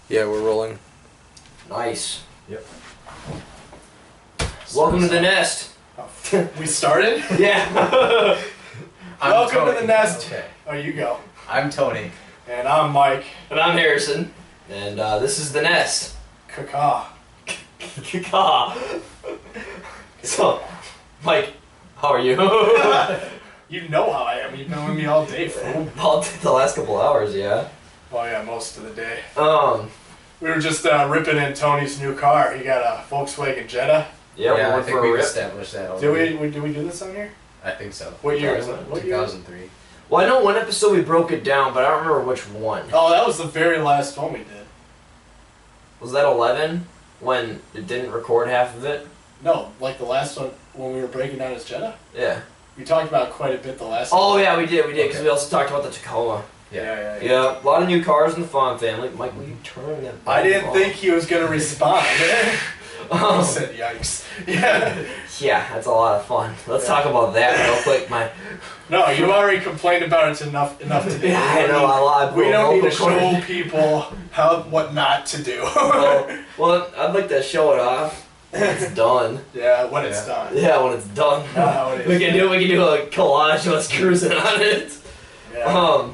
Yeah, we're rolling. Nice. Yep. Welcome to the nest. We started? Yeah. Welcome to the nest. Okay. Oh, you go. I'm Tony. And I'm Mike. And I'm Harrison. And this is the nest. Caca. Caca. So, Mike, how are you? You know how I am. You've known me all day, fool. All the last couple hours, yeah. Oh yeah, most of the day. We We were just ripping in Tony's new car. He got a Volkswagen Jetta. Yeah, we I went think for a we've rip. established that Did already. we do this on here? I think so. What year is it? What year? 2003. Well, I know one episode we broke it down, but I don't remember which one. Oh, that was the very last one we did. Was that 11? When it didn't record half of it? No, like the last one when we were breaking down his Jetta. Yeah. We talked about it quite a bit the last Oh, one. yeah, we did, because Okay. we also talked about the Tacoma. Yeah. Yeah, a lot of new cars in the Fawn family. Mike, will you turn that I didn't off? think he was going to respond. He said, yikes. Yeah. Yeah, that's a lot of fun. Let's talk about that real quick. No, you already complained about it enough today. Yeah, I know. I lied. We don't need to show people what not to do. Well, I'd like to show it off when it's done. Yeah, when it's done. Yeah, when it's done. Not how it is. We can do a collage of us cruising on it. Yeah.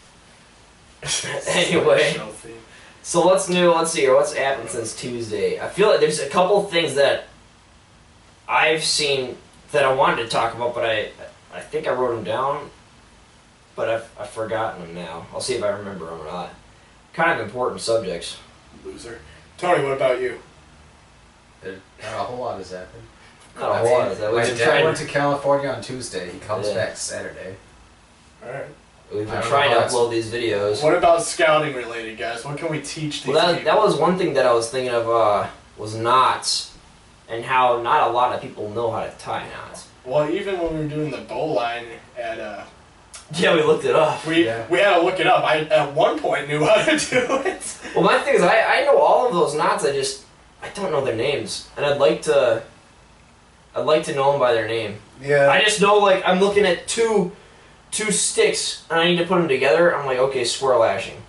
Anyway. Show theme. So what's new? Let's see here. What's happened since Tuesday? I feel like there's a couple things that I've seen that I wanted to talk about, but I think I wrote them down, but I've forgotten them now. I'll see if I remember them or not. Kind of important subjects. Loser. Tony, what about you? Not a whole lot has happened. Not a whole lot. That My we've been dad trying. went to California on Tuesday. He comes Yeah. back Saturday. Alright. We've I been don't trying know to how it's- upload these videos. What about scouting related, guys? What can we teach these Well, people? that was one thing that I was thinking of. Was knots, and how not a lot of people know how to tie knots. Well, even when we were doing the bow line at Yeah, we looked it up. we Yeah. had to look it up. I at one point knew how to do it. Well, my thing is, I know all of those knots. I don't know their names, and I'd like to know them by their name. Yeah. I just know, like, I'm looking at two sticks, and I need to put them together. I'm like, okay, square lashing.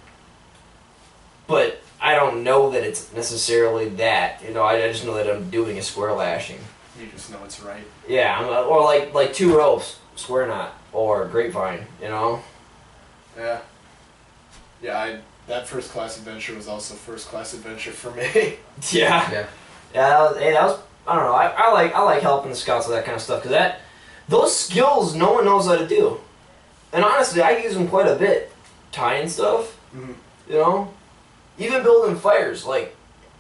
But I don't know that it's necessarily that. You know, I just know that I'm doing a square lashing. You just know it's right. Yeah, or like two ropes, square knot, or grapevine. You know. Yeah. Yeah, that first class adventure was also first class adventure for me. Yeah. Yeah. Yeah, that was I don't know. I like helping the scouts with that kind of stuff because those skills no one knows how to do, and honestly, I use them quite a bit, tying stuff. Mhm. You know, even building fires. Like,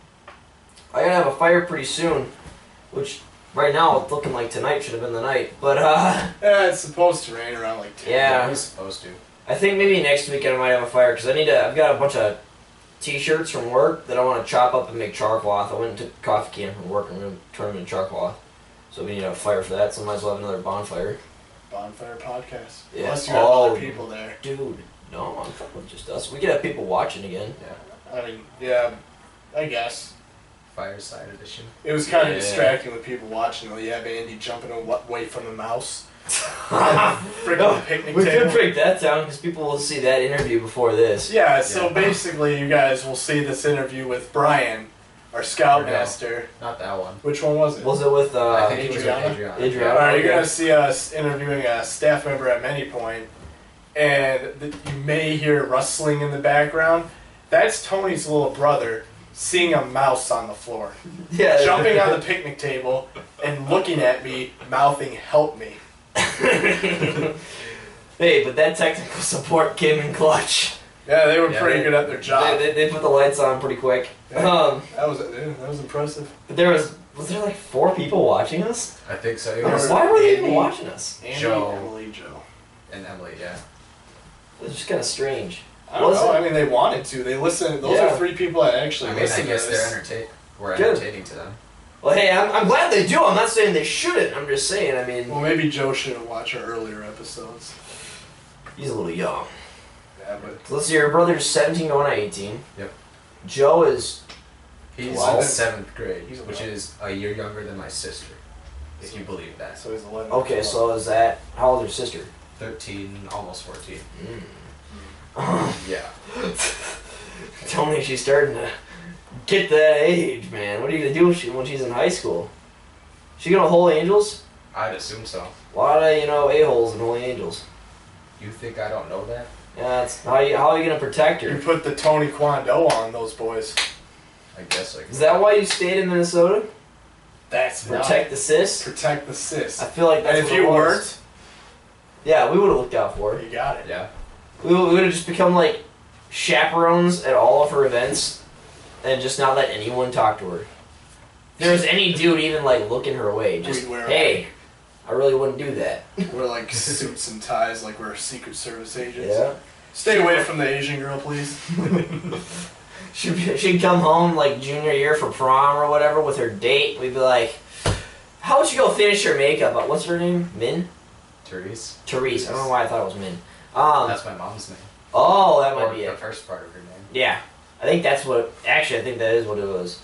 I gotta have a fire pretty soon, which right now it's looking like tonight should have been the night. But Yeah, it's supposed to rain around like 10. Yeah. He's supposed to. I think maybe next weekend I might have a fire because I've got a bunch of T-shirts from work that I want to chop up and make char cloth. I went and took a coffee can from work and I'm going to turn them into char cloth. So we need a fire for that, so I might as well have another bonfire. Bonfire podcast. Yeah. Unless you have Oh. other people there. Dude, no, I'm fucking with just us. We could have people watching again. I mean, yeah, I guess. Fireside edition. It was kind of Yeah. distracting with people watching. Though, yeah, Andy jumping away from the mouse. Freaking picnic We table. could break that down because people will see that interview before this. Yeah, so Yeah. basically you guys will see this interview with Brian, our scoutmaster. Not that one. Which one was it? Was it with I think it was with Adriana? Adriana. Alright, you're Okay. going to see us interviewing a staff member at Manypoint, and you may hear rustling in the background. That's Tony's little brother seeing a mouse on the floor, Yeah. jumping on the picnic table and looking at me, mouthing, "Help me." Hey, but that technical support came in clutch. Yeah, they were Yeah, pretty they- good at their job. They put the lights on pretty quick. Yeah. That was impressive. But was there like 4 people watching us? I think so. It There was Why were they even Andy watching us? Andy, Joe. Emily, Joe. and Emily, yeah. It was just kind of strange. I don't Was know. it? I mean, they wanted to. They listened. Those Yeah. are 3 people that actually I mean, I listen guess to they're this. we're Good. entertaining to them. Well, hey, I'm glad they do. I'm not saying they shouldn't. I'm just saying, I mean, Well, maybe Joe should have watched our earlier episodes. he's a little young. Yeah, but So let's see, your brother's 17 going on 18. Yep. Joe is, He's Wow. in 7th grade, He's a which wow. is a year younger than my sister, if you believe that. so he's 11. okay, so is that, how old is your sister? 13, almost 14. Mm. Yeah. Tony, she's starting to get that age, man. What are you gonna do when she's in high school? She gonna Holy Angels? I'd assume so. A lot of a-holes in Holy Angels. You think I don't know that? Yeah, that's how are you gonna protect You her? put the Tony Kwando on those boys. I guess I could. Is that why you stayed in Minnesota? That's Protect the sis? Protect the sis. I feel like that's And if what you it was. weren't, Yeah, we would have looked out for her. you got it. Yeah. We would have just become like chaperones at all of her events and just not let anyone talk to her. If there was any dude even like looking her way, just We'd wear hey, I really wouldn't do that. We're like suits and ties, like we're Secret Service agents. Yeah. Stay away from the Asian girl, please. She'd come home like junior year for prom or whatever with her date. We'd be like, how would she go finish her makeup? What's her name? Min? Therese. Therese. I don't know why I thought it was Min. That's my mom's name. Oh, that Or might be the it. first part of her name. Yeah. I think that's what, actually I think that is what it was.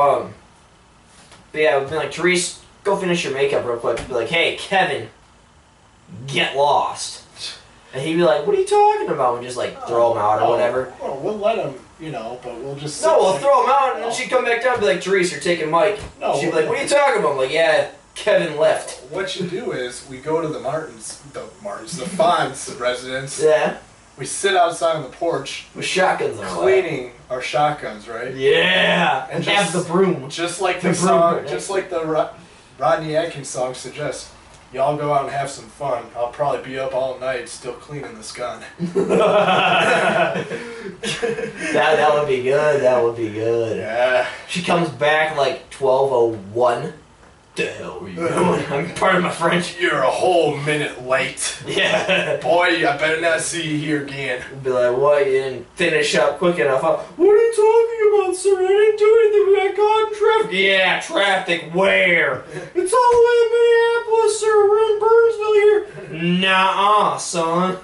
But yeah, we'd be like, Therese, go finish your makeup real quick. Be like, hey, Kevin, get lost. And he'd be like, what are you talking about? And just like throw him out or whatever. Well, we'll let him, but we'll just. No, we'll throw him out, and then she'd come back down and be like, Therese, you're taking Mike. No, She'd be like, what are you talking about? I'm like, yeah, Kevin left. What you do is we go to the the Fonz residence. Yeah, We sit outside on the porch, with shotguns on our lap. cleaning our shotguns, right? Yeah, and And have just- the broom. Just like The the song, broom. just like the Rodney Atkins song suggests. Y'all go out and have some fun. I'll probably be up all night still cleaning this gun. that would be good. That would be good. Yeah. She comes back like 12:01. The hell are you doing? I'm pardon my French. You're a whole minute late. Yeah. Boy, I better not see you here again. Be like, what? You didn't finish up quick enough. What are you talking about, sir? I didn't do anything. We got caught in traffic. Yeah, traffic where? It's all the way in Minneapolis, sir. We're in Burnsville here. Nuh-uh, son.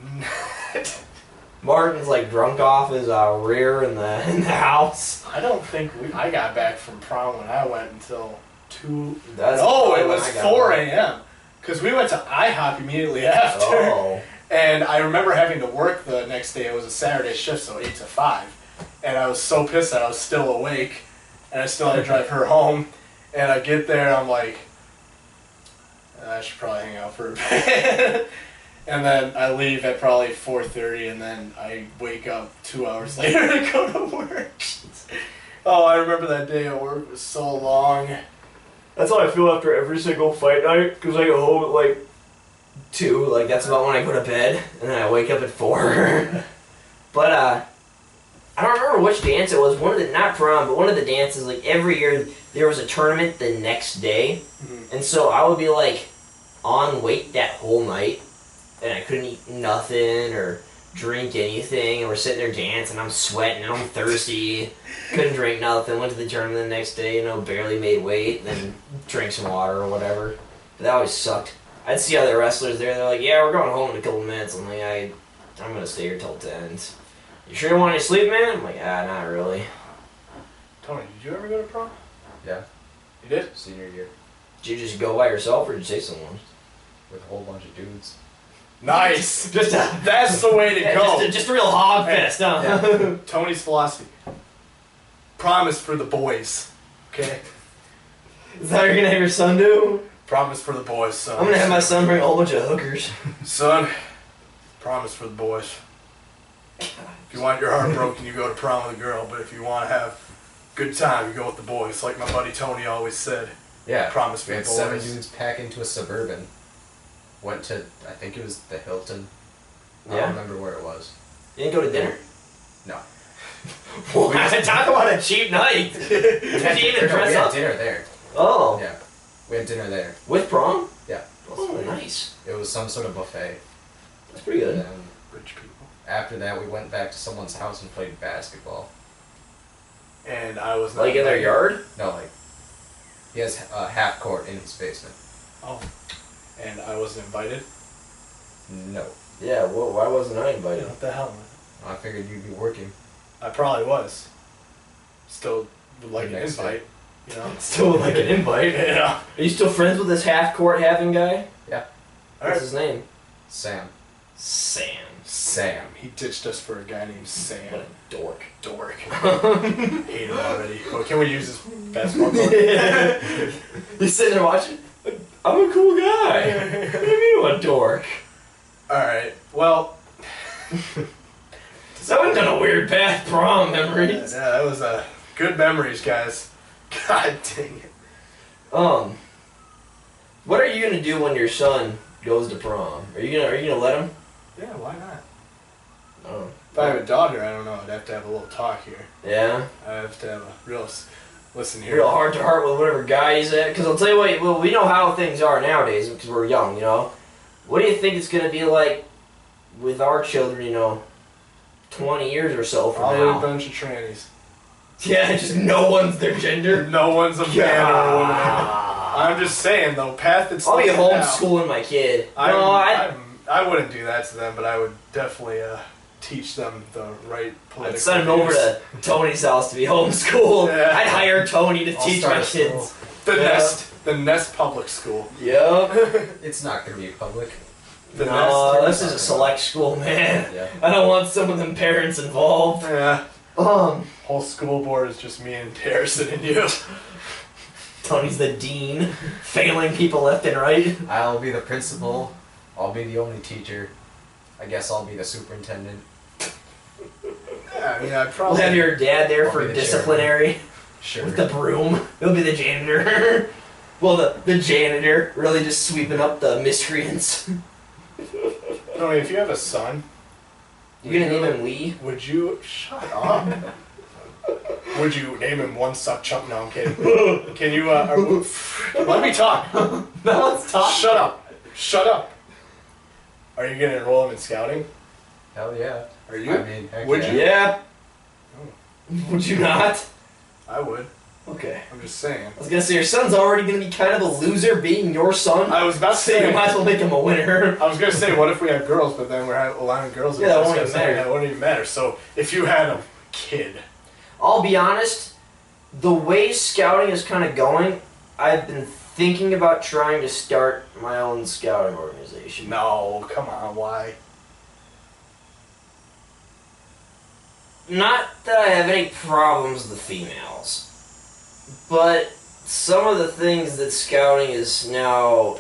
Martin's like drunk off his rear in the house. I don't think I got back from prom when I went until 2. That's No, probably it when was I got 4 back. a.m. Because we went to IHOP immediately after. Oh. And I remember having to work the next day. It was a Saturday shift, so 8 to 5. And I was so pissed that I was still awake. And I still had to drive her home. And I get there, and I'm like, I should probably hang out for a bit. And then I leave at probably 4:30, and then I wake up 2 hours later to go to work. Oh, I remember that day at work was so long. That's how I feel after every single fight night, because I go home at like 2, like that's about when I go to bed, and then I wake up at 4. But I don't remember which dance it was, not prom, but one of the dances, like every year there was a tournament the next day, and so I would be like on weight that whole night, and I couldn't eat nothing or drink anything, and we're sitting there dancing, I'm sweating, and I'm thirsty, couldn't drink nothing, went to the tournament the next day, barely made weight, then drank some water or whatever. But that always sucked. I'd see other wrestlers there, they're like, yeah, we're going home in a couple minutes. I'm like, I'm gonna stay here till 10. You sure you want any sleep, man? I'm like, not really. Tony, did you ever go to prom? Yeah. You did? Senior year. Did you just go by yourself, or did you take someone? With a whole bunch of dudes. Nice! Just That's the way to go. just a real hog fest, huh? Yeah. Tony's philosophy. Promise for the boys. Okay? Is that what you're gonna have your son do? Promise for the boys, son. I'm gonna have my son bring a whole bunch of hookers. Son, promise for the boys. If you want your heart broken, you go to prom with a girl, but if you want to have a good time, you go with the boys. Like my buddy Tony always said. Yeah. Promise for We the had 7 boys. dudes pack into a Suburban. Went to, I think it was the Hilton. I Yeah. don't remember where it was. You didn't go to dinner? No. Talk about a cheap night. Did you even we dress had up? dinner there. Oh. Yeah. We had dinner there. With prom? Yeah. Oh, nice. It was some sort of buffet. That's pretty And good. then Rich people. after that, we went back to someone's house and played basketball. And I was not Like in their invited. yard? No, like, he has a half court in his basement. Oh. And I wasn't invited. No. Yeah, well, why wasn't I You invited? know, what the hell? I figured you'd be working. I probably was. Still would like an Next invite. You know? Still like an invite. Yeah. Are you still friends with this half-court having guy? Yeah. What's his name? Sam. Sam. He ditched us for a guy named What Sam. a dork. Dork. Hate him already. Well, can we use his basketball court? He's sitting there watching. I'm a cool guy. What do you mean I'm a dork? Alright, well... That went down a weird path, prom memories. Yeah, that was good memories, guys. God dang it. What are you gonna do when your son goes to prom? Are you gonna let him? Yeah, why not? Oh. If I have a daughter, I don't know. I'd have to have a little talk here. Yeah? I have to have a real... Listen here. Real heart to heart with whatever guy he's at? Because I'll tell you what, well, we know how things are nowadays because we're young, you know? What do you think it's gonna be like with our children, 20 years or so from Probably a now? bunch of trannies. Yeah, just no one's their gender. No one's a man or a woman. I'm just saying, though, path that's... I'll be listed now, homeschooling my kid. I wouldn't do that to them, but I would definitely teach them the right political I'd send him over views. to Tony's house to be homeschooled. Yeah. I'd hire Tony to I'll teach start my a kids. The Yeah. Nest Public School. Yep. It's not going to be public. The No, Nest. this is a select school, man. Yeah. I don't want some of them parents involved. Yeah. Whole school board is just me and Harrison and you. Tony's the dean, failing people left and right. I'll be the principal. I'll be the only teacher. I guess I'll be the superintendent. Yeah, I mean, I'd We'll probably... have your dad there I'll for be the disciplinary Sure. with the broom. He'll be the janitor. Well, the janitor really just sweeping up the miscreants. No, if you have a son... You gonna name him Lee? Would you... Shut up. Would you name him One Suck Chump? No, I'm kidding. Can you, let me talk. No, let's talk. Shut up. Shut up. Are you gonna enroll him in scouting? Hell yeah. Are you? I mean, heck Would yeah. you? Yeah. Would you not? I would. Okay. I'm just saying. I was gonna say your son's already gonna be kind of a loser being your son. I was about to So say... you might as well make him a winner. I was gonna say, what if we had girls, but then we're allowing girls? Yeah, that won't even matter. That won't even matter. So if you had a kid, I'll be honest, the way scouting is kind of going, I've been thinking about trying to start my own scouting organization. no, come on, why? Not that I have any problems with the females, but some of the things that scouting is now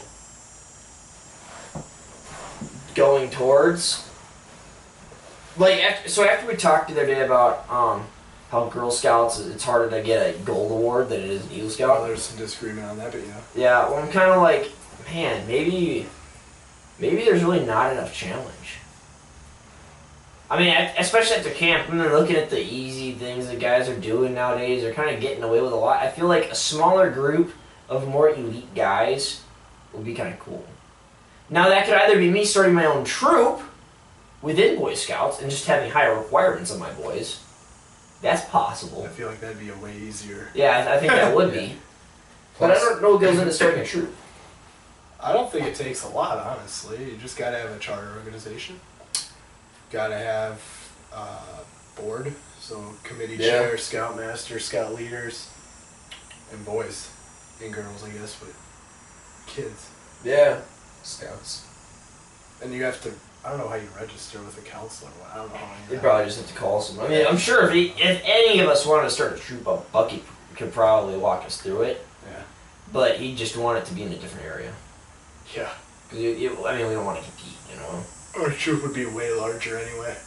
going towards, like, after we talked the other day about how Girl Scouts, it's harder to get a gold award than it is an Eagle Well, Scout. there's some disagreement on that, but yeah. Yeah, well, I'm kind of like, man, maybe there's really not enough challenge. I mean, especially after camp, and then looking at the easy things that guys are doing nowadays, they're kind of getting away with a lot. I feel like a smaller group of more elite guys would be kind of cool. Now, that could either be me starting my own troop within Boy Scouts and just having higher requirements of my boys. That's possible. I feel like that'd be a way easier. Yeah, I think that would be. But I don't know what goes into starting a troop. I don't think it takes a lot, honestly. You just gotta have a charter organization. Gotta have board, so committee Yeah. chair, scout master, scout leaders, and boys and girls, I guess, but kids. Yeah. Scouts. And you have to. I don't know how you register with a counselor. I don't know how You probably just have to call someone. I mean, I'm sure if any of us wanted to start a troop up, Bucky could probably walk us through it. Yeah. But he just want it to be in a different area. Yeah. Because I mean, we don't want to compete, you know. Our troop would be way larger anyway.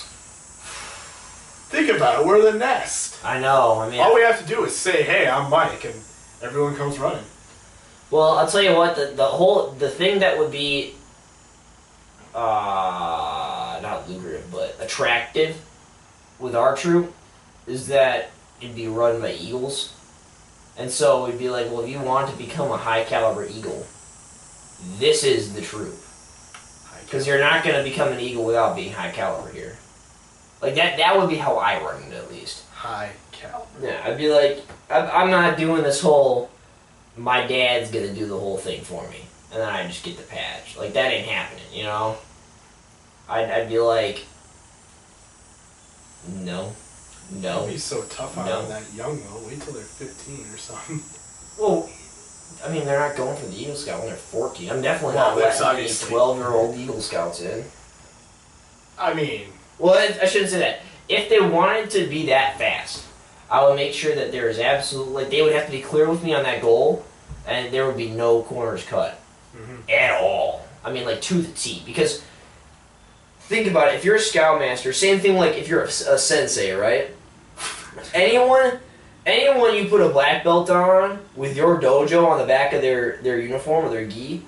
Think about it. We're the Nest. I know. I mean, All we have to do is say, "Hey, I'm Mike," and everyone comes running. well, I'll tell you what. The thing that would be, not lucrative, but attractive with our troop is that it'd be run by Eagles, and so it'd be like, well, if you want to become a high caliber Eagle, this is the troop. Because you're not going to become an Eagle without being high caliber here. Like, that would be how I run it, at least. High caliber. Yeah, I'd be like, I'm not doing this whole, my dad's going to do the whole thing for me, and then I just get the patch. Like, that ain't happening, you know? I'd be like, no. Don't be so tough on No. them that young, though. Wait till they're 15 or something. Well, I mean, they're not going for the Eagle Scout when they're 14. I'm definitely Well, not there's letting any obviously- 12-year-old Eagle Scouts in. I mean, Well, I shouldn't say that. If they wanted to be that fast, I would make sure that there is absolutely, like, they would have to be clear with me on that goal, and there would be no corners cut at all. I mean, like, to the T. Because think about it. If you're a scoutmaster, same thing like if you're a sensei, right? Anyone you put a black belt on with your dojo on the back of their uniform or their gi,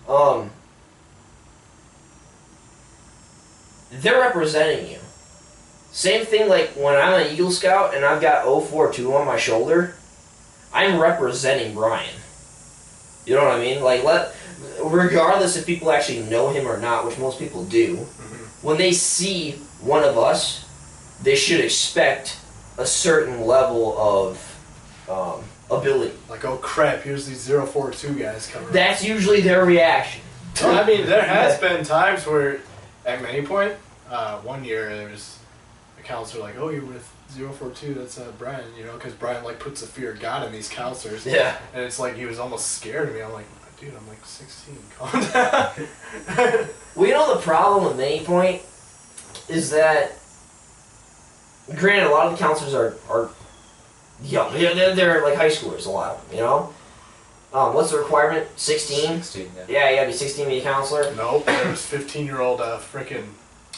they're representing you. Same thing like when I'm an Eagle Scout and I've got 042 on my shoulder, I'm representing Brian. You know what I mean? Like, regardless if people actually know him or not, which most people do, when they see one of us, they should expect a certain level of ability. like, oh crap, here's these 042 guys coming. That's usually their reaction. I mean, there has been times where, at many point, one year there was a counselor like, oh, you're with 042, that's Brian, you know, because Brian, like, puts the fear of God in these counselors. Yeah. And it's like he was almost scared of me. I'm like, dude, I'm like 16, calm down. Well, you know the problem with Many Point is that, granted, a lot of the counselors are young. They're like high schoolers, a lot of them, you know? What's the requirement? 16? 16, yeah. Yeah, you gotta be 16 to be a counselor. Nope, there was 15-year-old frickin'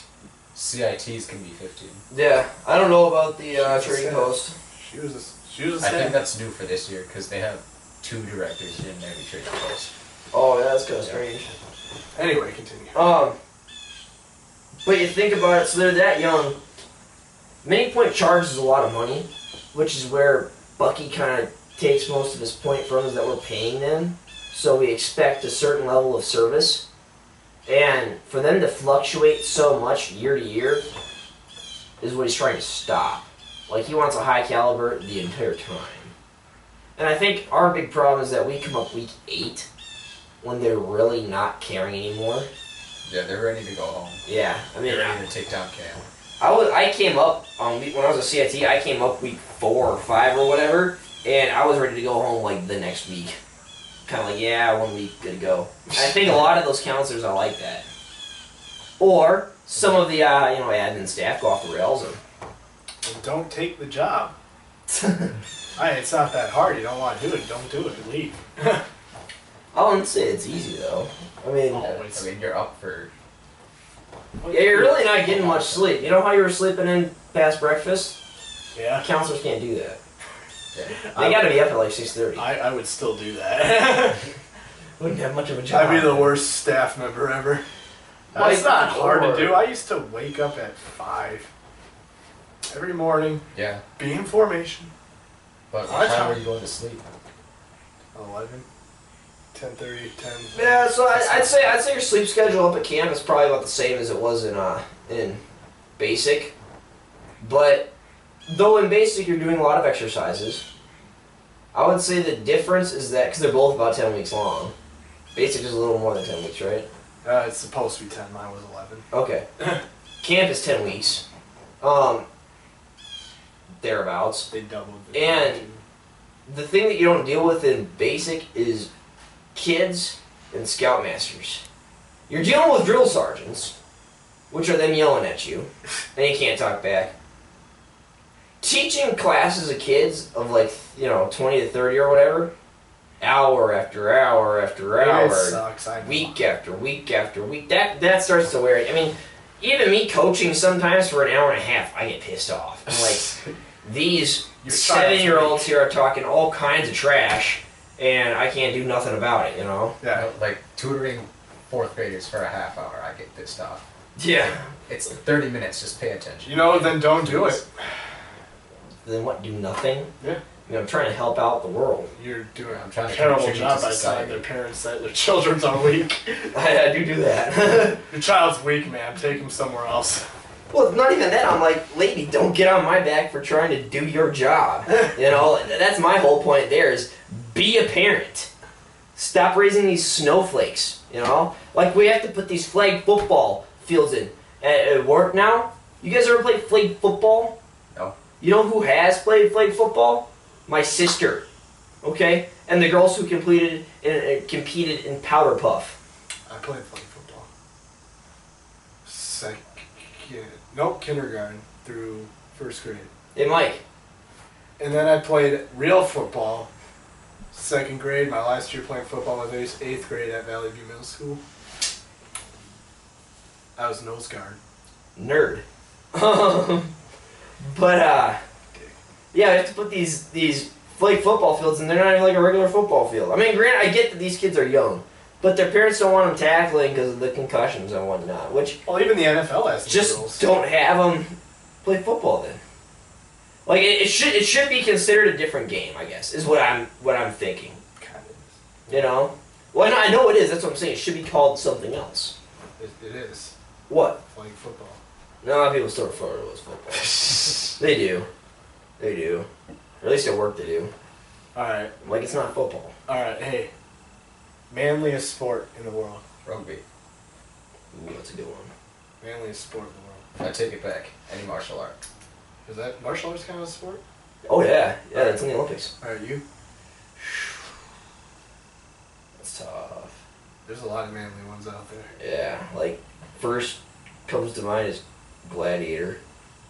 CITs can be 15. Yeah, I don't know about the trading sad. post. She was a I think sad. that's new for this year because they have 2 directors in every trading post. Oh, yeah, that's kind of strange. Anyway, continue. But you think about it, so they're that young. Many Point charges a lot of money, which is where Bucky kind of takes most of his point from, is that we're paying them. So we expect a certain level of service. And for them to fluctuate so much year to year is what he's trying to stop. Like, he wants a high caliber the entire time. And I think our big problem is that we come up week 8 when they're really not caring anymore. Yeah, they're ready to go home. Yeah, I mean, They're ready to take down Cam. I came up when I was a CIT. I came up week 4 or 5 or whatever, and I was ready to go home like the next week. Kind of like, yeah, 1 week, good to go. And I think a lot of those counselors are like that. Or some of the admin staff go off the rails. And don't take the job. It's not that hard. You don't want to do it. Don't do it. Leave. I wouldn't say it's easy though. I mean, Always. I mean, you're up for... yeah, you're really not getting much sleep. You know how you were sleeping in past breakfast? Yeah. Counselors can't do that. Yeah. They got to be up at like 6:30. I would still do that. Wouldn't have much of a job. I'd be the worst staff member ever. Why, It's not hard to Lord. do. I used to wake up at 5 every morning, Yeah. be in formation. But My what time time- were you going to sleep? 11, 10:30, 10. Yeah, so I'd say your sleep schedule up at camp is probably about the same as it was in basic, but though in basic you're doing a lot of exercises, I would say the difference is that because they're both about 10 weeks long, basic is a little more than 10 weeks, right? It's supposed to be 10. Mine was 11. Okay, camp is 10 weeks, thereabouts. They doubled the And the thing that you don't deal with in basic is kids and scoutmasters. You're dealing with drill sergeants, which are them yelling at you, and you can't talk back. Teaching classes of kids of 20 to 30 or whatever, hour after hour after It hour, sucks. I know. week after week after week, that starts to wear. I mean, even me coaching sometimes for an hour and a half, I get pissed off. I'm like, these Your child's 7-year-olds here are talking all kinds of trash, and I can't do nothing about it, you know? Yeah. Like, tutoring 4th graders for a half hour, I get pissed off. Yeah. It's 30 minutes, just pay attention. You know, then don't do it. Then what, do nothing? Yeah. I mean, I'm trying to help out the world. You're doing I'm a trying to terrible contribute job to by telling society. their parents that their children's are weak. I do that. Your child's weak, man. Take him somewhere else. Well, not even that. I'm like, lady, don't get on my back for trying to do your job. You know, that's my whole point there is be a parent. Stop raising these snowflakes, you know? Like, we have to put these flag football fields in. At work now, you guys ever played flag football? No. You know who has played flag football? My sister. Okay? And the girls who competed in powder puff. I played flag football. kindergarten through first grade. Hey, Mike. And then I played real football. Second grade, my last year playing football was 8th grade at Valley View Middle School. I was nose guard. Nerd. But, yeah, we have to put these flag football fields, and they're not even like a regular football field. I mean, granted, I get that these kids are young, but their parents don't want them tackling because of the concussions and whatnot, which... Well, even the NFL has just rules. don't have them play football then. Like, it should be considered a different game, I guess, is what I'm thinking. Kind of. You know? Well, I know it is. That's what I'm saying. It should be called something else. It is. What? Flag football. No, people still refer to it as football. They do. They do. Or at least at work they do. Alright. Like, it's not football. Alright, hey. Manliest sport in the world. Rugby. Ooh, that's a good one. Manliest sport in the world. I take it back. Any martial art. Is that martial arts kind of a sport? Oh, yeah. Yeah, that's in the Olympics. Alright, you? That's tough. There's a lot of manly ones out there. Yeah, like, first comes to mind is Gladiator.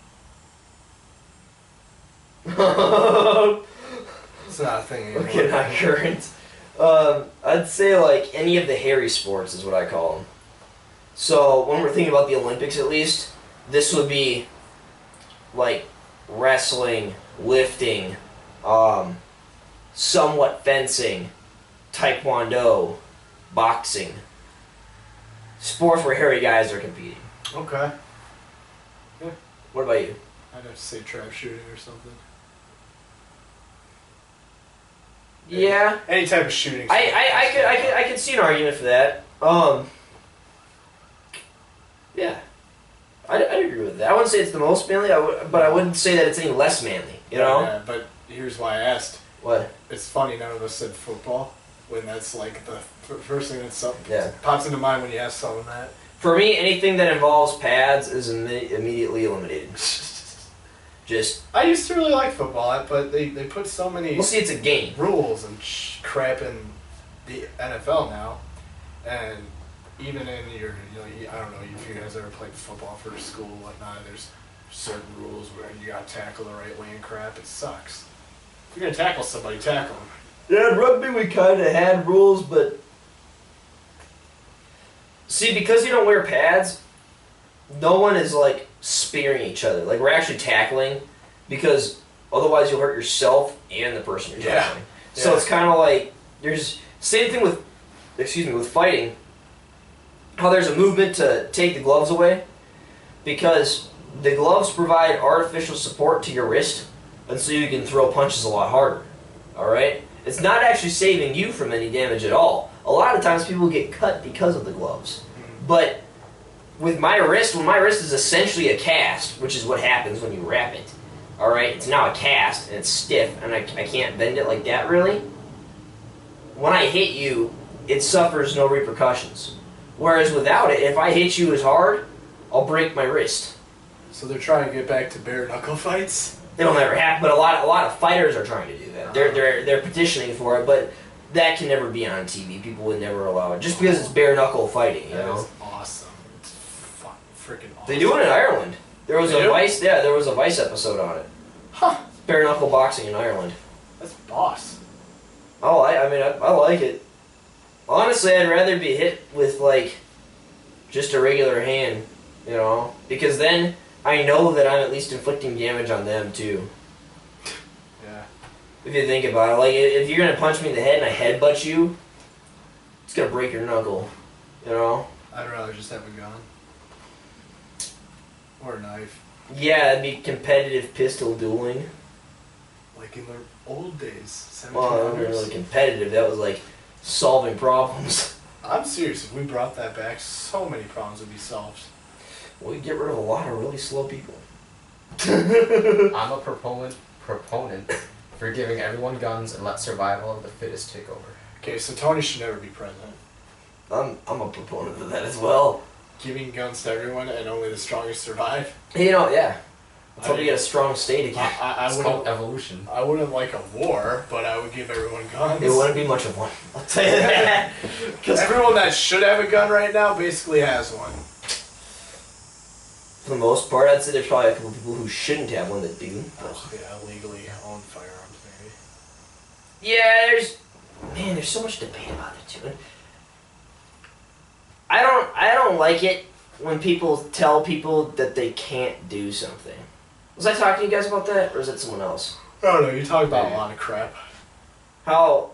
It's not a thing anymore. Okay, not current. I'd say like any of the hairy sports is what I call them. So when we're thinking about the Olympics, at least, this would be like wrestling, lifting, somewhat fencing, taekwondo, boxing. Sports where hairy guys are competing. Okay. What about you? I'd have to say trap shooting or something. Yeah. Any type of shooting. I could see an argument for that. Yeah. I'd agree with that. I wouldn't say it's the most manly, but I wouldn't say that it's any less manly, you know? Yeah, but here's why I asked. What? It's funny none of us said football, when that's like the first thing that Yeah. pops into mind when you ask someone that. For me, anything that involves pads is immediately eliminated. Just... I used to really like football, but they put so many Well, see, it's a game. rules and crap in the NFL now, and even in your, I don't know if you guys ever played football for school or whatnot, there's certain rules where you gotta tackle the right way and crap. It sucks. If you're gonna tackle somebody, tackle them. Yeah, in rugby we kind of had rules, but... See, because you don't wear pads, no one is, like, spearing each other. Like, we're actually tackling, because otherwise you'll hurt yourself and the person you're tackling. So it's kind of like, there's... Same thing with, with fighting. How there's a movement to take the gloves away, because the gloves provide artificial support to your wrist, and so you can throw punches a lot harder. Alright? It's not actually saving you from any damage at all. A lot of times people get cut because of the gloves. But with my wrist, when my wrist is essentially a cast, which is what happens when you wrap it, alright? It's now a cast, and it's stiff, and I can't bend it like that really. When I hit you, it suffers no repercussions. Whereas without it, if I hit you as hard, I'll break my wrist. So they're trying to get back to bare knuckle fights? It'll never happen, but a lot of fighters are trying to do that. They're petitioning for it, but that can never be on TV. People would never allow it, just because it's bare knuckle fighting. You know, That is awesome. It's freaking awesome. they do it in Ireland. There was They a do? Vice, yeah, there was a Vice episode on it. Huh. Bare knuckle boxing in Ireland. That's boss. Oh, I mean, I like it. Honestly, I'd rather be hit with like just a regular hand, you know, because then I know that I'm at least inflicting damage on them too. Yeah. If you think about it, like if you're gonna punch me in the head and I headbutt you, it's gonna break your knuckle, you know. I'd rather just have a gun. Or a knife. Yeah, it'd be competitive pistol dueling. Like in the old days. 1700s. Well, it wasn't really competitive. That was like solving problems. I'm serious. If we brought that back, so many problems would be solved. We'd get rid of a lot of really slow people. I'm a proponent for giving everyone guns and let survival of the fittest take over. Okay, so Tony should never be president. I'm a proponent of that as well. Giving guns to everyone and only the strongest survive. You know, yeah. That's how I we mean, get a strong state again. I It's called wouldn't. evolution. I wouldn't like a war, but I would give everyone guns. It wouldn't be much of one. I'll tell you that. 'Cause Everyone that should have a gun right now basically has one. for the most part. I'd say there's probably a couple people who shouldn't have one that do. Oh, yeah, illegally own firearms, maybe. Yeah, there's so much debate about it too. I don't like it when people tell people that they can't do something. Was I talking to you guys about that, or is it someone else? I don't know, you talk about a lot of crap. How,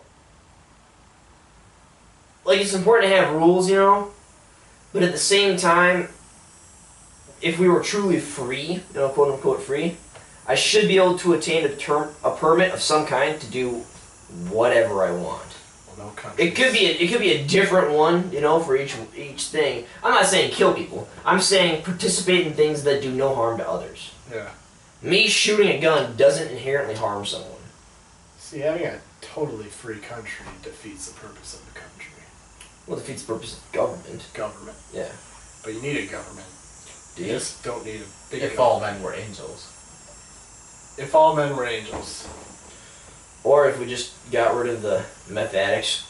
like, it's important to have rules, you know, but at the same time, if we were truly free, you know, quote unquote free, I should be able to attain a permit of some kind to do whatever I want. Well, no countries. It could be a different one, you know, for each thing. I'm not saying kill people. I'm saying participate in things that do no harm to others. Yeah. Me shooting a gun doesn't inherently harm someone. See, having a totally free country defeats the purpose of the country. Well, it defeats the purpose of government. Government. Yeah. But you need a government. Do You you? just don't need a big If government. all men were angels. If all men were angels. Or if we just got rid of the meth addicts.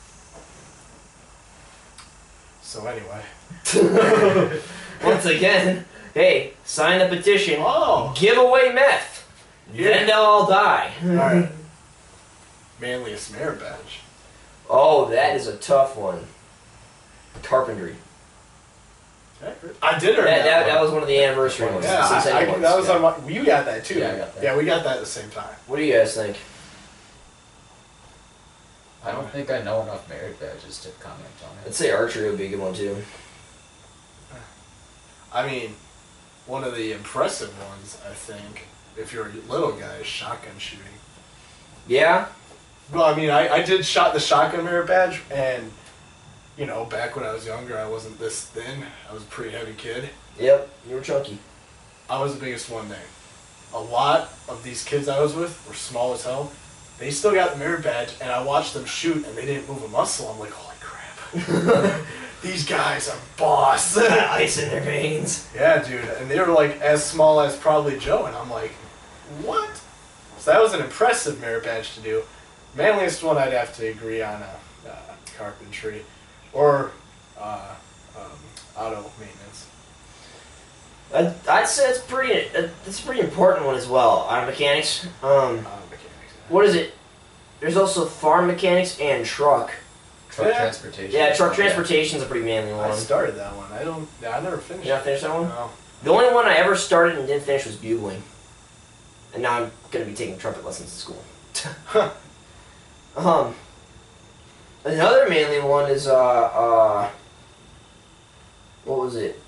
So anyway. Once again, hey, sign the petition. Oh! Give away meth. Yeah. Then they'll all die. Alright. Manliest merit badge. Oh, that is a tough one. Carpentry. I did earn That was one of the anniversary ones. Yeah, Since I, anyone's that was got- on my. You got that too. Yeah, I got that. Yeah, we got that at the same time. What do you guys think? I don't think I know enough merit badges to comment on I'd it. say archery would be a good one too. I mean, one of the impressive ones, I think, if you're a little guy, is shotgun shooting. Yeah? Well, I mean, I did the shotgun merit badge, and, you know, back when I was younger, I wasn't this thin. I was a pretty heavy kid. Yep, you were chunky. I was the biggest one there. A lot of these kids I was with were small as hell. They still got the merit badge, and I watched them shoot, and they didn't move a muscle. I'm like, holy crap. These guys are boss. Ice in their veins. Yeah, dude. And they were like as small as probably Joe, and I'm like, what? So that was an impressive merit badge to do. Manliest one I'd have to agree on carpentry or auto maintenance. I'd say it's a pretty important one as well. Auto mechanics. Auto mechanics. What is it? There's also farm mechanics and truck. Truck Yeah. transportation. Yeah, truck transportation's a pretty manly I one. started that one. I never finished. You not finish that one? No. The only one I ever started and didn't finish was bugling. And now I'm gonna be taking trumpet lessons at school. Another manly one is what was it?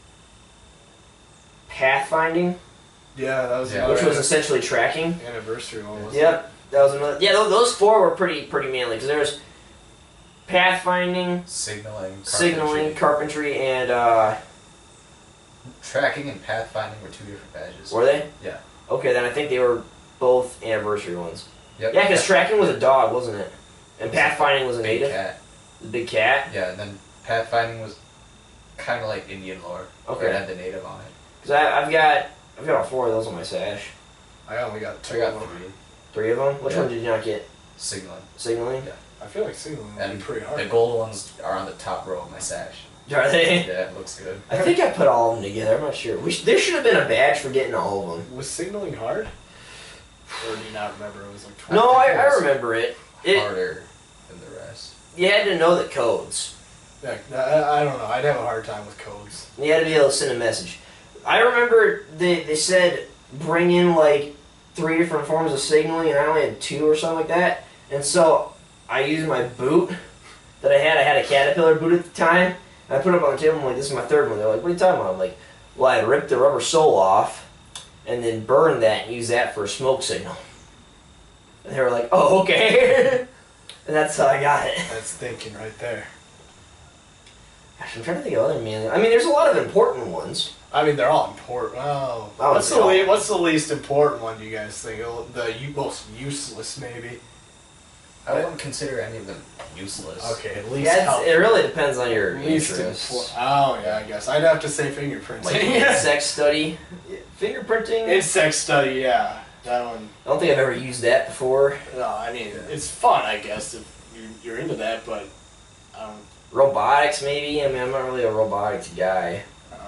Pathfinding, Yeah, that was Yeah. another which was essentially tracking. anniversary one. Wasn't Yep, that was another. Yeah, those four were pretty manly because there was pathfinding, Signaling. carpentry, and Tracking and pathfinding were two different badges. were they? Yeah. Okay, then I think they were both anniversary ones. Yep. Yeah, because tracking was a dog, wasn't it? And pathfinding was a Big native. cat. The big cat. Yeah, and then pathfinding was kind of like Indian lore. Okay. It had the native on it. Because I've got all four of those on my sash. I only got two. I got of them. 3. 3 of them. Which Yeah. one did you not get? Signaling. Signaling. Yeah. I feel like signaling would be And pretty hard. the gold ones are on the top row of my sash. Are they? Yeah, it looks good. I think I put all of them together. I'm not sure. There should have been a badge for getting all of them. Was signaling hard? Or do you not remember? It was like 20. No, I remember it. Harder than the rest. You had to know the codes. Yeah, I don't know. I'd have a hard time with codes. You had to be able to send a message. I remember they said bring in like 3 different forms of signaling, and I only had 2 or something like that. And so I used my boot that I had a Caterpillar boot at the time. And I put it up on the table. I'm like, this is my 3rd one. They're like, what are you talking about? I'm like, well, I ripped the rubber sole off and then burned that and used that for a smoke signal. And they were like, oh, okay. And that's how I got it. That's thinking right there. Gosh, I'm trying to think of other manly. I mean, there's a lot of important ones. I mean, they're all important. Oh, I would what's say the all. what's the least important one? Do you guys think most useless, maybe? I wouldn't consider any of them useless. Okay, at least. Yeah, it really depends on your least interests. Oh yeah, I guess I'd have to say fingerprinting. Like insect study, fingerprinting. Insect study, yeah, that one. I don't think I've ever used that before. No, I mean it's fun, I guess, if you're into that, but I don't. Robotics, maybe. I mean, I'm not really a robotics guy.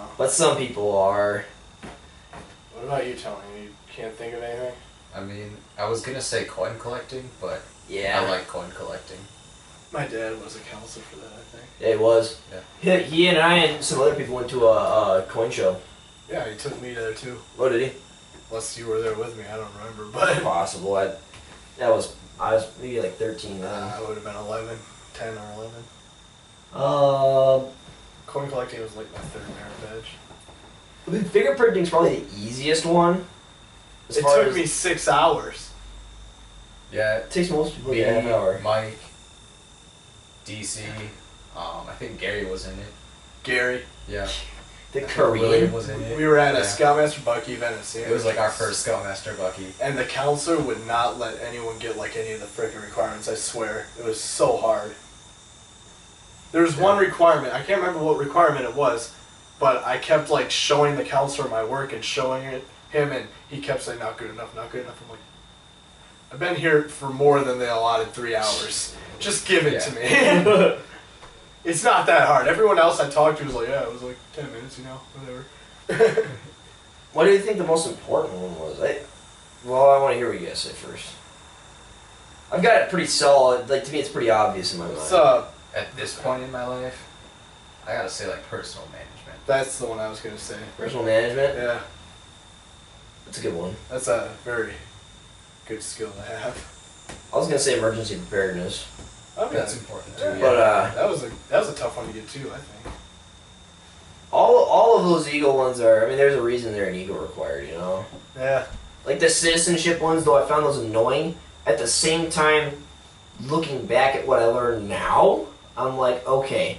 But some people are. What about you, Tony? You can't think of anything? I mean, I was gonna say coin collecting, but Yeah. I like coin collecting. My dad was a counselor for that, I think. Yeah, it was. Yeah. He and I and some other people went to a coin show. Yeah, he took me there too. Oh, did he? Unless you were there with me, I don't remember. But Possible. I was maybe like 13 then. I would have been 11, 10 or 11. Um, Coin collecting was like my third merit badge. I mean, fingerprinting's probably the easiest one. As It far took as- me 6 hours. Yeah, It takes most people me, like a half hour. Mike, DC, I think Gary was in it. Gary. Yeah. The William Korean. was in it. We were at a Yeah. Scoutmaster Bucky event at Senior. It was like our first Scoutmaster Bucky. And the counselor would not let anyone get like any of the freaking requirements, I swear. It was so hard. There was one requirement, I can't remember what requirement it was, but I kept like showing the counselor my work and showing it him, and he kept saying not good enough, not good enough. I'm like, I've been here for more than the allotted 3 hours. Just give it to me. It's not that hard. Everyone else I talked to was like, yeah, it was like 10 minutes, you know, whatever. What do you think the most important one was? I want to hear what you guys say first. I've got it pretty solid. Like, to me, it's pretty obvious in my mind. So, At this point in my life, I gotta say like personal management. that's the one I was going to say. Personal management? Yeah, That's a good one. that's a very good skill to have. I was going to say emergency preparedness. Okay. That's important too. Yeah. Yeah. But, That was a tough one to get too, I think. all of those Eagle ones are, I mean, there's a reason they're an Eagle required, you know? Yeah. Like the citizenship ones, though I found those annoying, at the same time, looking back at what I learned now, I'm like, okay,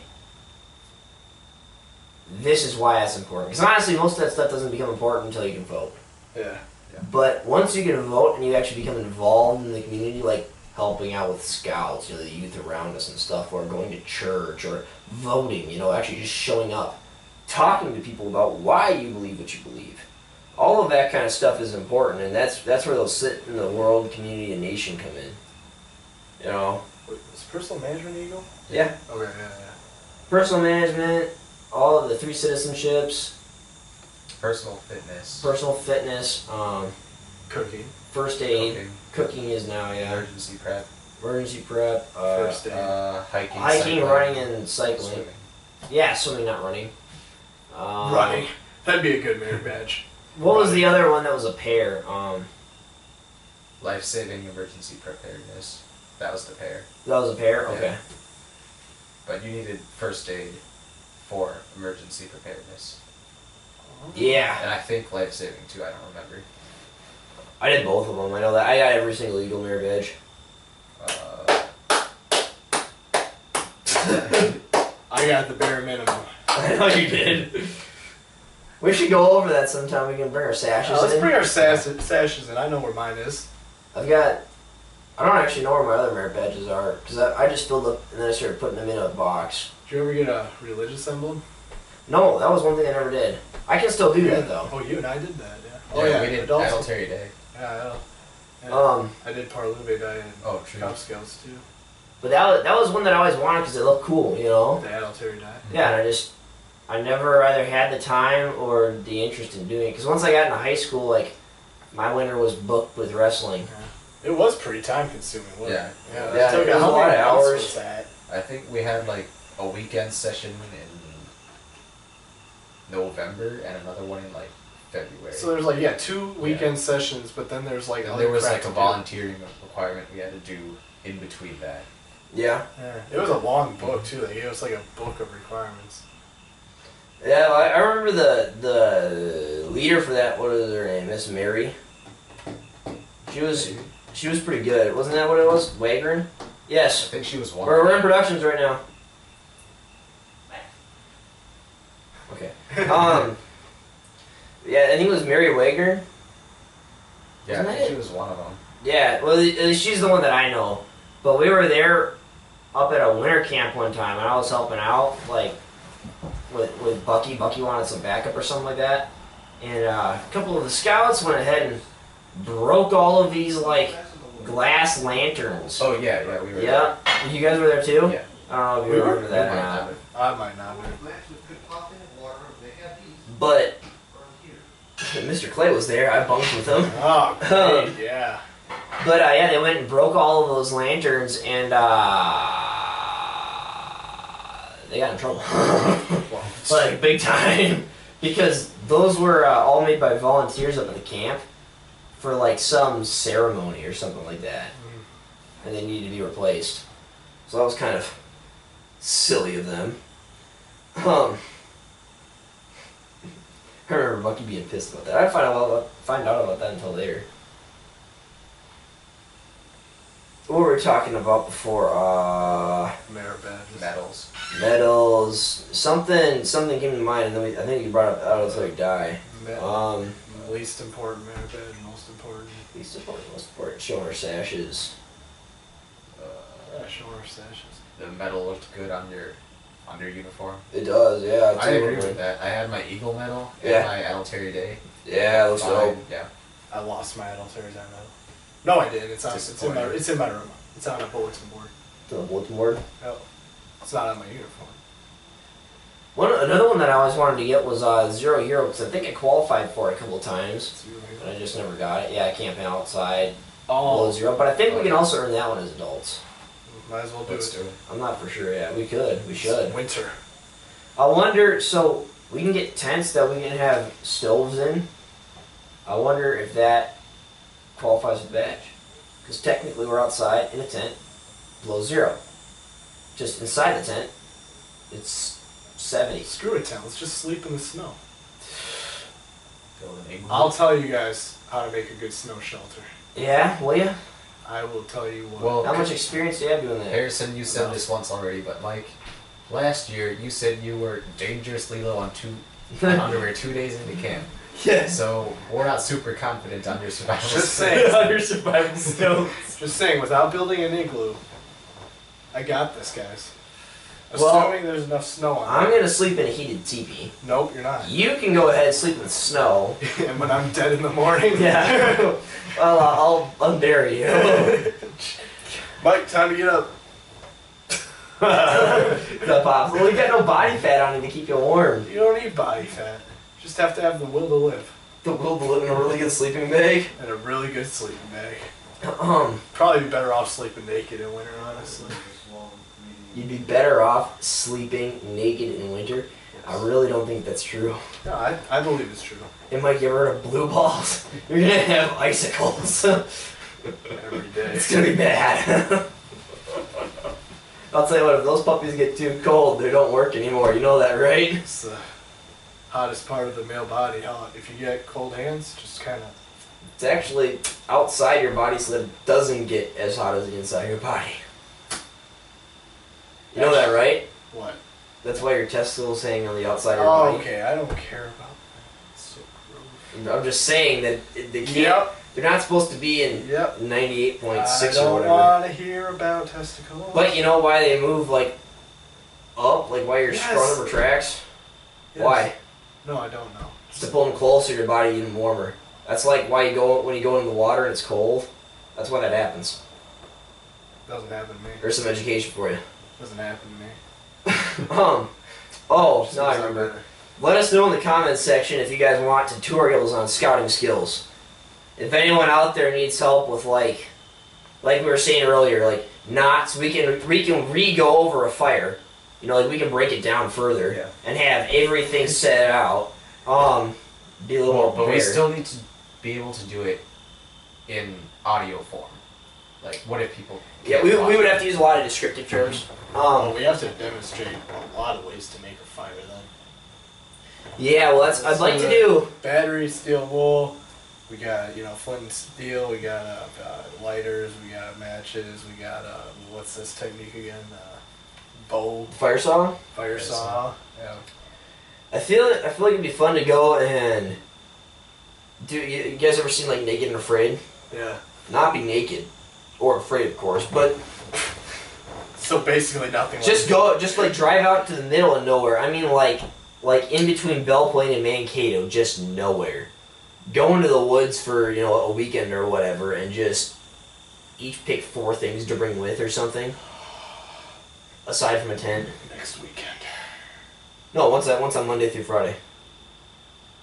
this is why that's important. Because honestly, most of that stuff doesn't become important until you can vote. Yeah. But once you can vote and you actually become involved in the community, like helping out with scouts, you know, the youth around us and stuff, or going to church, or voting, you know, actually just showing up, talking to people about why you believe what you believe. All of that kind of stuff is important, and that's where they'll sit in the world, community, and nation come in. You know? Wait, was personal management Eagle? Yeah. Okay, yeah. Personal management, all of the 3 citizenships, Personal fitness. personal fitness, Cooking. first aid, Cooking, cooking is now, yeah, emergency prep. emergency prep, First aid. Hiking. hiking, cycling, running, and cycling. swimming. Yeah, swimming, not running. Running. That'd be a good merit badge. What was the other one that was a pair? Life-saving emergency preparedness. That was the pair. That was a pair? Okay. Yeah. But you needed first aid for emergency preparedness. Yeah. And I think life-saving too, I don't remember. I did both of them. I know that. I got every single Eagle Mirror badge. I got the bare minimum. I know you did. We should go over that sometime. We can bring our sashes Let's in. bring our sashes in. I know where mine is. I've got... I don't actually know where my other merit badges are, because I just filled up and then I started putting them in a box. Did you ever get a religious emblem? No, that was one thing I never did. I can still do that, though. Oh, you and I did that, yeah. Oh yeah, we did adults. Adultery Day. Yeah. I did Parlube Day and Oh, true. Cub Scouts too. But that was one that I always wanted because it looked cool, you know? The Adultery Day. Yeah, and I never either had the time or the interest in doing it. Because once I got into high school, like, my winter was booked with wrestling. It was pretty time consuming, wasn't Yeah. it? Yeah, took it was how a lot many of months hours. was that? I think we had like a weekend session in November and another one in like February. So there's like 2 weekend sessions, but then there's like and other there was crap like a to do. volunteering requirement we had to do in between that. Yeah. Yeah. It was a long book too. They gave us like a book of requirements. Yeah, I remember the leader for that, what was her name? Miss Mary. She was pretty good. Wasn't that what it was? Wagner? I Yes. think she was one. We're in productions right now. Okay. Yeah, I think it was Mary Wagner. Yeah, I Wasn't think that she it? was one of them. Yeah, well, she's the one that I know. But we were there up at a winter camp one time, and I was helping out, like, with Bucky. Bucky wanted some backup or something like that. And a couple of the scouts went ahead and broke all of these, like, glass lanterns. Oh yeah, we were. Yeah. You guys were there too? Yeah. I don't know if you We were? remember that or We might not. not. I might not. No, But Mr. Clay was there. I bunked with him. Oh, great, yeah. But yeah, they went and broke all of those lanterns, and they got in trouble. Like, big time. Because those were all made by volunteers up at the camp for, like, some ceremony or something like that. And they needed to be replaced. So that was kind of silly of them. I remember Bucky being pissed about that. I didn't find out about that until later. What were we talking about before? Merit badges. Medals. Medals. Something came to mind, and then I think you brought up Out Until You Die. Least important merit badge, most important. Least important, most important. Showing our sashes. Showing our sashes. The medal looked good on your uniform. It does, yeah. I agree with that. I had my Eagle medal in my Adultery Day. Yeah, it looks dope. Yeah. I lost my Adultery Day medal. No, I didn't. It's in my room. It's on a bulletin board. It's on a bulletin board? No. It's not on my uniform. Another one that I always wanted to get was Zero Hero, because I think I qualified for it a couple of times, but I just never got it. Yeah, camping outside, below zero. But I think we can also earn that one as adults. Might as well do it. I'm not for sure yet. We could. We should. It's winter. I wonder, so we can get tents that we can have stoves in. I wonder if that qualifies with the badge. Because technically we're outside in a tent below zero. Just inside the tent, it's 70. Screw it, town. Let's just sleep in the snow. Build an igloo. I'll tell you guys how to make a good snow shelter. Yeah, will ya? I will tell you what. Well, How much experience do you have doing that? Harrison, you said this once already, but Mike, last year you said you were dangerously low on underwear 2 days into camp. Yeah. So we're not super confident on your survival. Just skills. saying. On your survival skills. Just saying, without building an igloo, I got this, guys. Well, Assuming there's enough snow on I'm it. going to sleep in a heated teepee. Nope, you're not. You can go ahead and sleep in the snow. And when I'm dead in the morning. Yeah. Well, I'll unbury you. Mike, time to get up. The pops. Well, you got no body fat on you to keep you warm. You don't need body fat. You just have to have the will to live. The will to live in a really good sleeping bag. And a really good sleeping bag. Um, Probably be better off sleeping naked in winter, honestly. You'd be better off sleeping naked in winter. I really don't think that's true. No, I believe it's true. And Mike, you ever heard of blue balls? You're gonna have icicles. Every day. It's gonna be bad. I'll tell you what, if those puppies get too cold, they don't work anymore. You know that, right? It's the hottest part of the male body. How if you get cold hands, just kind of. It's actually outside your body so that it doesn't get as hot as the inside your body. You know that, right? What? That's why your testicles hang on the outside of your Oh, body. okay. I don't care about that. It's so gross. I'm just saying that they can't. Yep. They're not supposed to be in Yep. 98.6 I or don't whatever. want to hear about testicles. But you know why they move like up, like why your Yes. scrotum retracts? Yes. Why? No, I don't know. Just to pull them closer, your body even warmer. That's like why you go when you go in the water and it's cold. That's why that happens. Doesn't happen to me. There's some education for you. Doesn't happen to me. Oh, Just now I because I'm remember. better. Let us know in the comments section if you guys want tutorials on scouting skills. If anyone out there needs help with like we were saying earlier, like knots, we can re-go over a fire. You know, like we can break it down further Yeah. and have everything set out. Be a little more But we prepared. still need to be able to do it in audio form. Like, what if people? Yeah, can't we watch would it? have to use a lot of descriptive terms. Well, we have to demonstrate a lot of ways to make a fire then. Yeah, well, I'd like to do. Battery, steel wool. We got, flint and steel. We got lighters. We got matches. We got, what's this technique again? Bow. Fire saw. Fire saw. Yeah. I feel like it'd be fun to go and do. You guys ever seen like Naked and Afraid? Yeah. Not be naked, or afraid, of course, but So basically nothing. just go, just like drive out to the middle of nowhere. I mean, like in between Belle Plaine and Mankato, just nowhere. Go into the woods for a weekend or whatever, and just each pick 4 things to bring with or something. Aside from a tent. Next weekend. No, once on Monday through Friday.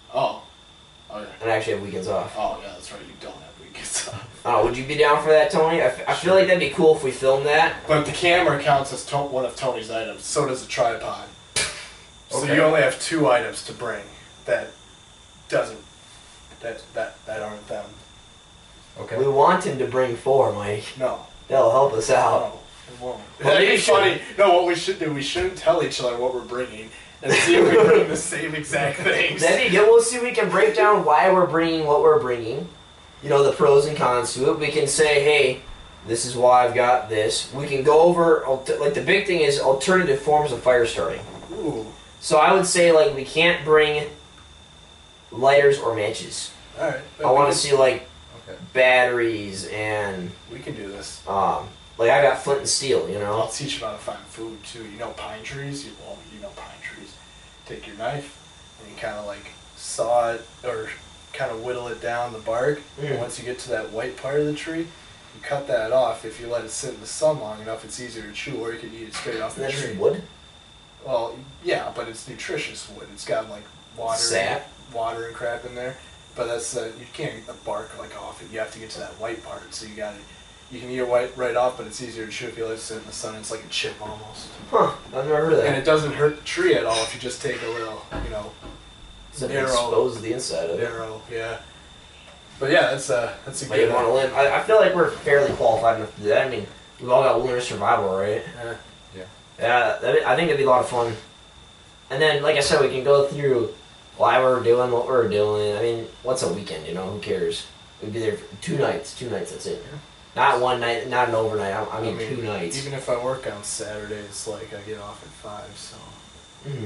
Oh. Oh, yeah. and I actually have weekends off. Oh, yeah, that's right. You don't have weekends off. Would you be down for that, Tony? I feel like that'd be cool if we filmed that. But the camera counts as one of Tony's items. So does the tripod. So Okay. you only have 2 items to bring that doesn't that aren't them. Okay. We want him to bring 4, Mike. No. That'll help us out. No, it won't. Well, That'd maybe be funny. No, what we should do, we shouldn't tell each other what we're bringing and see if we bring the same exact things. That'd be good. We'll see if we can break down why we're bringing what we're bringing. You know, the pros and cons to it. We can say, hey, this is why I've got this. We can go over, like, the big thing is alternative forms of fire starting. Ooh. So I would say, like, we can't bring lighters or matches. Alright. I want to see, like, Okay. batteries and, We can do this. like, I got flint and steel, you know? I'll teach you how to find food too. You know pine trees? You know pine trees. Take your knife and you kind of like saw it or kind of whittle it down the bark. And Mm. once you get to that white part of the tree, you cut that off. If you let it sit in the sun long enough, it's easier to chew, or you can eat it straight off And the that's tree. just wood? Well, yeah, but it's nutritious wood. It's got like Sap? water and crap in there. But that's you can't eat the bark like off it. You have to get to that white part. So you can eat it right off, but it's easier to chew if you let it sit in the sun. It's like a chip almost. Huh, I've never heard of And that. it doesn't hurt the tree at all if you just take a little, Doesn't arrow. expose the inside of it. arrow. Yeah. But yeah, that's a Like, good you want to live. I feel like we're fairly qualified enough to do that. I mean, we've all got lunar survival, right? Yeah, I think it'd be a lot of fun. And then, like I said, we can go through why we're doing what we're doing. I mean, what's a weekend, you know? Who cares? We'd be there for 2 nights. 2 nights, that's it. Not one night, not an overnight. I mean 2 nights. Even if I work on Saturdays, like I get off at 5, so Mhm.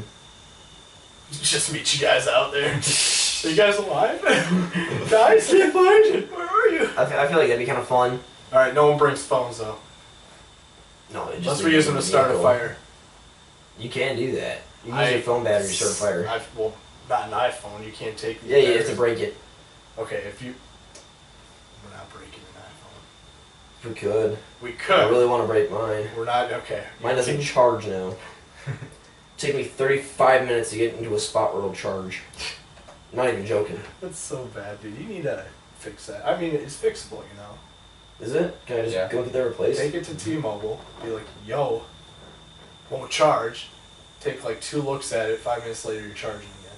just meet you guys out there. Are you guys alive? Guys, can't find you. Where are you? I feel like that'd be kind of fun. All right, no one brings phones though. No, it just Unless we use them to start a fire. You can do that. You can use your phone battery to start a fire. Well, not an iPhone. You can't take. Yeah, you have to break it. Okay, if you. We're not breaking an iPhone. If we could. We could. I really want to break mine. We're not. Okay. Mine doesn't charge now. Take me 35 minutes to get into a spot where it'll charge. Not even joking. That's so bad, dude. You need to fix that. I mean, it's fixable, you know. Is it? Can I just Yeah. go get that replaced? Take it to T-Mobile. Be like, yo, won't charge. Take like 2 looks at it. 5 minutes later, you're charging again.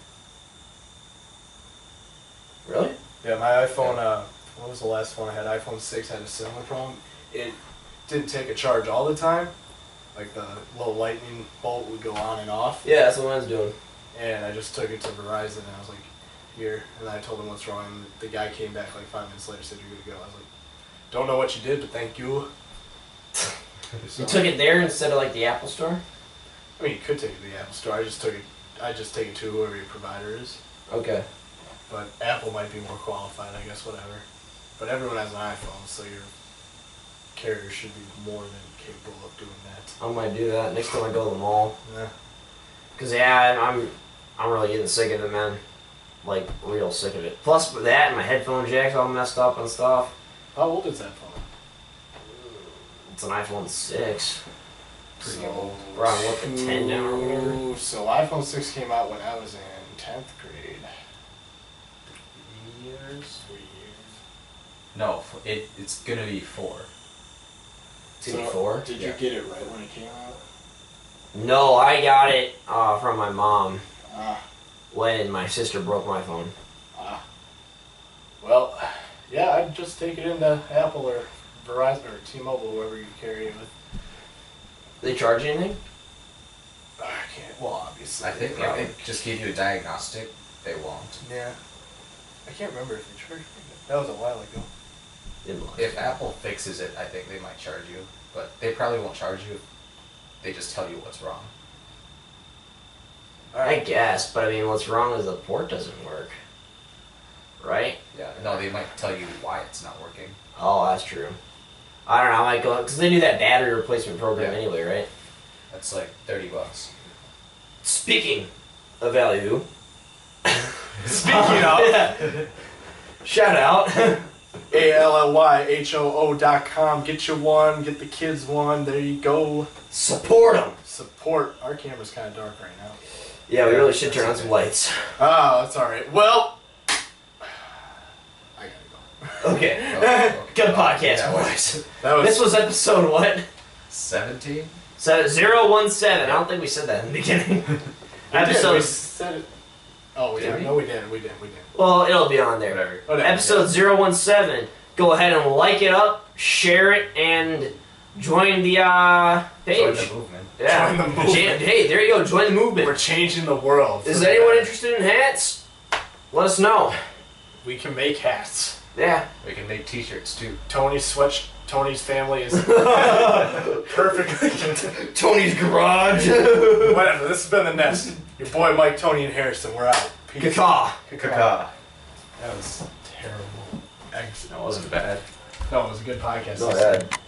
Really? Yeah, my iPhone. What was the last one I had? iPhone 6 had a similar problem. It didn't take a charge all the time. Like the little lightning bolt would go on and off. Yeah, that's what mine's doing. And I just took it to Verizon and I was like, here. And I told him what's wrong. And the guy came back like 5 minutes later, said you're good to go. I was like, don't know what you did, but thank you. You took it there instead of like the Apple store? I mean, you could take it to the Apple Store. I just take it to whoever your provider is. Okay. But Apple might be more qualified, I guess, whatever. But everyone has an iPhone, so your carrier should be more than capable of doing that. I might do that next time I go to the mall. Yeah. Cause yeah, I'm really getting sick of it, man. Like real sick of it. Plus with that, and my headphone jack's all messed up and stuff. How old is that phone? It's an iPhone 6. Pretty old. We're on what, the 10 now or whatever? Ooh, so iPhone 6 came out when I was in 10th grade. 3 years? 3 years. No, it's gonna be 4. It's gonna be 4? Did Yeah. you get it right when it came out? No, I got it from my mom Ah. when my sister broke my phone. Well, yeah, I'd just take it into Apple or Verizon or T-Mobile, whoever you carry it with. They charge anything? I can't. Well, obviously. I think if Probably. they just give you a diagnostic, they won't. Yeah. I can't remember if they charged me. That was a while ago. If Apple fixes it, I think they might charge you, but they probably won't charge you if they just tell you what's wrong. I guess, but I mean, what's wrong is the port doesn't work. Right? Yeah. No, they might tell you why it's not working. Oh, that's true. I don't know, I might go, because they do that battery replacement program Yeah. anyway, right? That's like $30. Speaking of value. Speaking of. Yeah. Shout out. ALLYHOO.com. Get you one, get the kids one. There you go. Support them. Support. Our camera's kind of dark right now. Yeah, we really should turn on some lights. Oh, that's all right. Well, I gotta go. Okay. Oh, Good podcast, yeah, boys. That was This was episode what? 17? So 017. I don't think we said that in the beginning. We Episode. said it. Oh, Did yeah. we? No, we didn't. We didn't. Well, it'll be on there. Whatever. Whatever. Episode 017. Go ahead and like it up, share it, and join the page. Join the movement. Yeah. Join the movement. Hey, there you go. Join the movement. We're changing the world. Is for anyone better. interested in hats? Let us know. We can make hats. Yeah. We can make t-shirts too. Tony's family is perfectly. Tony's garage. Whatever. This has been the Nest. Your boy Mike, Tony, and Harrison. We're out. Peace. Caca. Caca. That was terrible. That wasn't bad. No, it was a good podcast. Go ahead.